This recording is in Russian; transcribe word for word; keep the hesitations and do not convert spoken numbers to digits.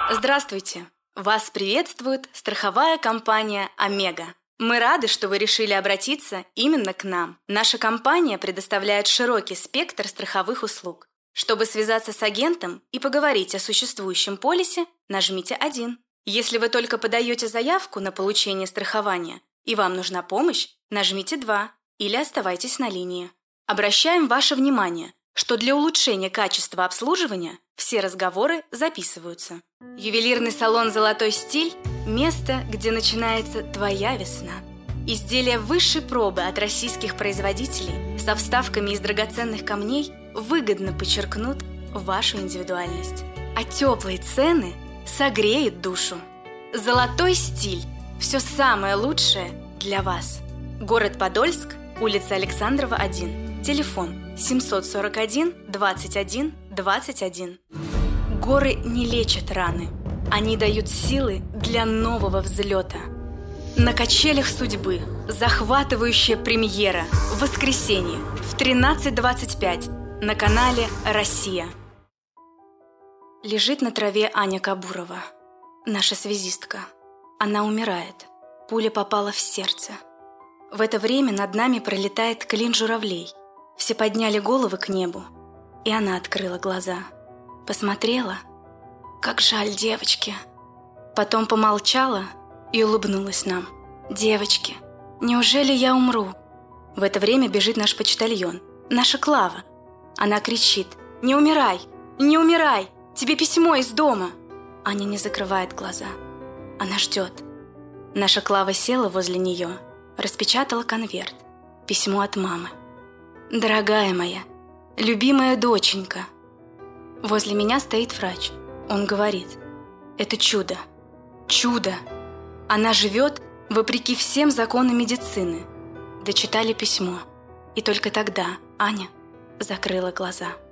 Здравствуйте! Вас приветствует страховая компания «Омега». Мы рады, что вы решили обратиться именно к нам. Наша компания предоставляет широкий спектр страховых услуг. Чтобы связаться с агентом и поговорить о существующем полисе, нажмите один. Если вы только подаете заявку на получение страхования и вам нужна помощь, нажмите два или оставайтесь на линии. Обращаем ваше внимание, что для улучшения качества обслуживания все разговоры записываются. Ювелирный салон «Золотой стиль» – место, где начинается твоя весна. Изделия высшей пробы от российских производителей со вставками из драгоценных камней выгодно подчеркнут вашу индивидуальность. А теплые цены согреют душу. «Золотой стиль» – все самое лучшее для вас. Город Подольск, улица Александрова, один. Телефон семьсот сорок один двадцать один двадцать один. Горы не лечат раны, они дают силы для нового взлета. На качелях судьбы захватывающая премьера в воскресенье в тринадцать двадцать пять на канале «Россия». Лежит на траве Аня Кабурова, наша связистка. Она умирает. Пуля попала в сердце. В это время над нами пролетает клин журавлей. Все подняли головы к небу, и она открыла глаза. Посмотрела. Как жаль девочки. Потом помолчала и улыбнулась нам. Девочки, неужели я умру? В это время бежит наш почтальон, наша Клава. Она кричит: не умирай, не умирай, тебе письмо из дома. Аня не закрывает глаза. Она ждет. Наша Клава села возле нее, распечатала конверт. Письмо от мамы. Дорогая моя, любимая доченька. Возле меня стоит врач. Он говорит: это чудо, чудо. Она живет вопреки всем законам медицины. Дочитали письмо. И только тогда Аня закрыла глаза.